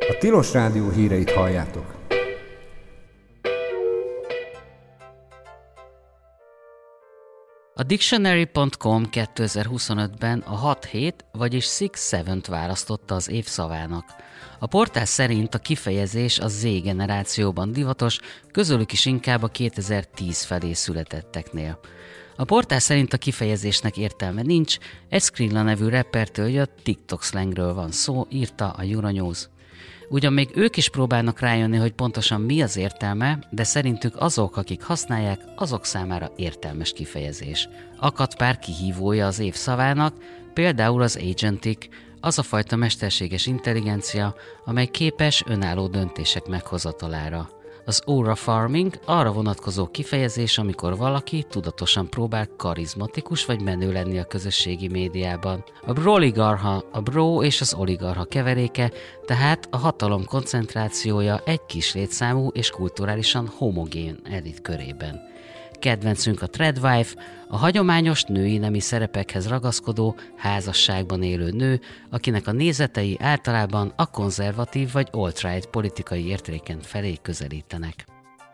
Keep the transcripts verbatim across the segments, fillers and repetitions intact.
A Tilos Rádió híreit halljátok. A Dictionary pont com kétezer-huszonötben a hat hét, vagyis hat hetet választotta az év szavának. A portál szerint a kifejezés a Z generációban divatos, közülük is inkább a kétezer-tíz felé születetteknél. A portál szerint a kifejezésnek értelme nincs, egy Skrilla nevű rappertől jött TikTok slangről van szó, írta a Euronews. Ugyan még ők is próbálnak rájönni, hogy pontosan mi az értelme, de szerintük azok, akik használják, azok számára értelmes kifejezés. Akadt pár kihívója az év szavának, például az agentic, az a fajta mesterséges intelligencia, amely képes önálló döntések meghozatalára. Az aura farming arra vonatkozó kifejezés, amikor valaki tudatosan próbál karizmatikus vagy menő lenni a közösségi médiában. A broligarcha a bro és az oligarcha keveréke, tehát a hatalom koncentrációja egy kis létszámú és kulturálisan homogén elit körében. Kedvencünk a tradwife, a hagyományos női nemi szerepekhez ragaszkodó, házasságban élő nő, akinek a nézetei általában a konzervatív vagy alt-right politikai értéken felé közelítenek.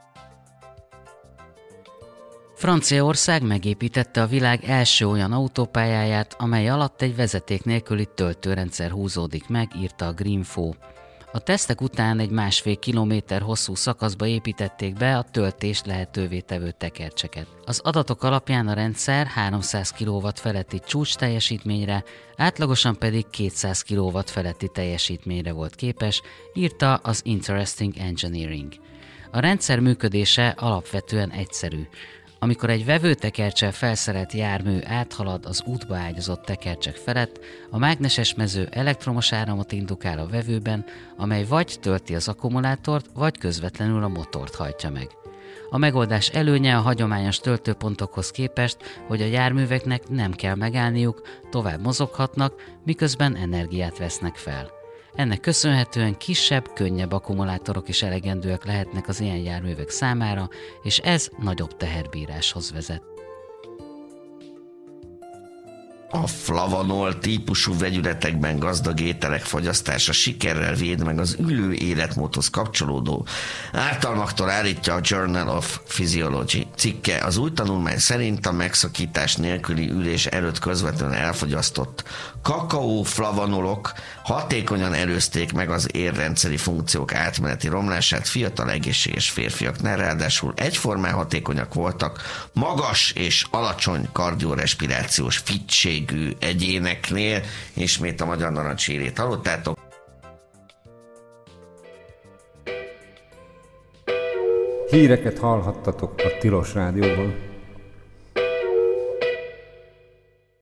Franciaország megépítette a világ első olyan autópályáját, amely alatt egy vezeték nélküli töltőrendszer húzódik meg, írta a Greenfo. A tesztek után egy másfél kilométer hosszú szakaszba építették be a töltést lehetővé tevő tekercseket. Az adatok alapján a rendszer háromszáz kilowatt feletti csúcs teljesítményre, átlagosan pedig kétszáz kilowatt feletti teljesítményre volt képes, írta az Interesting Engineering. A rendszer működése alapvetően egyszerű. Amikor egy vevőtekerccsel felszerelt jármű áthalad az útba ágyazott tekercsek felett, a mágneses mező elektromos áramot indukál a vevőben, amely vagy tölti az akkumulátort, vagy közvetlenül a motort hajtja meg. A megoldás előnye a hagyományos töltőpontokhoz képest, hogy a járműveknek nem kell megállniuk, tovább mozoghatnak, miközben energiát vesznek fel. Ennek köszönhetően kisebb, könnyebb akkumulátorok is elegendőek lehetnek az ilyen járművek számára, és ez nagyobb teherbíráshoz vezet. A flavanol típusú vegyületekben gazdag ételek fogyasztása sikerrel véd meg az ülő életmódhoz kapcsolódó ártalmaktól, állítja a Journal of Physiology cikke. Az új tanulmány szerint a megszakítás nélküli ülés előtt közvetlenül elfogyasztott kakaóflavonolok hatékonyan előzték meg az érrendszeri funkciók átmeneti romlását fiatal egészséges férfiaknál, ráadásul egyformán hatékonyak voltak magas és alacsony kardiorespirációs fittség egyéneknél. Ismét a magyar narancshírét hallottátok. Híreket hallhattatok a Tilos Rádióban.